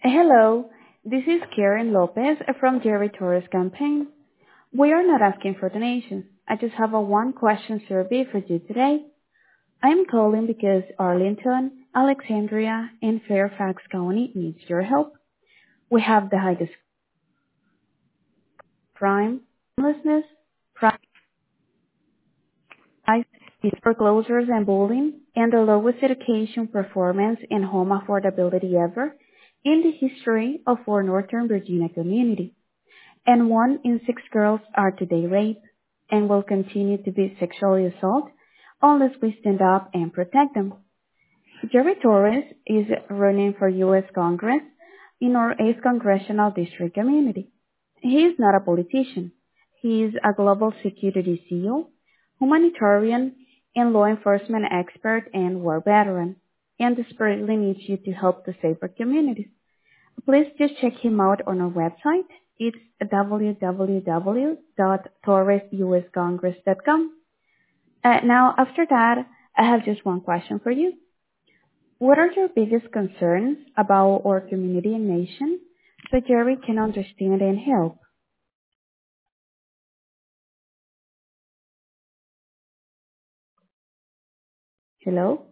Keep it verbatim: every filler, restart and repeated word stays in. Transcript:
Hello, this is Karen Lopez from Jerry Torres campaign. We are not asking for donations. I just have a one question survey for you today. I'm calling because Arlington, Alexandria, and Fairfax County needs your help. We have the highest crime, homelessness, price, foreclosures and bullying, and the lowest education performance and home affordability ever in the history of our Northern Virginia community. And one in six girls are today raped and will continue to be sexually assaulted unless we stand up and protect them. Jerry Torres is running for U S Congress in our eighth Congressional District community. He is not a politician. He is a global security C E O, humanitarian, and law enforcement expert and war veteran, and desperately needs you to help to save our communities. Please just check him out on our website. It's w w w dot torres u s congress dot com. Uh, now, after that, I have just one question for you. What are your biggest concerns about our community and nation so Jerry can understand and help? Hello?